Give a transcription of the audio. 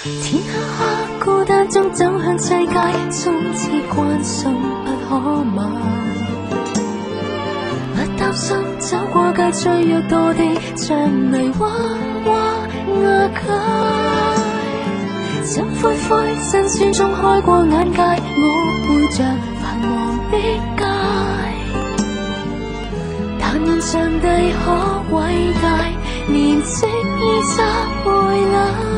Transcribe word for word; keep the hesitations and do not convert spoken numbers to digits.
天黑黑，孤單中走向世界，終似慣信不可買。不擔心走過界最弱墮地，像泥娃娃瓦解。怎灰灰辛酸中開過眼界，我背着繁忙的街。但願上帝可偉大，憐惜二十回禮。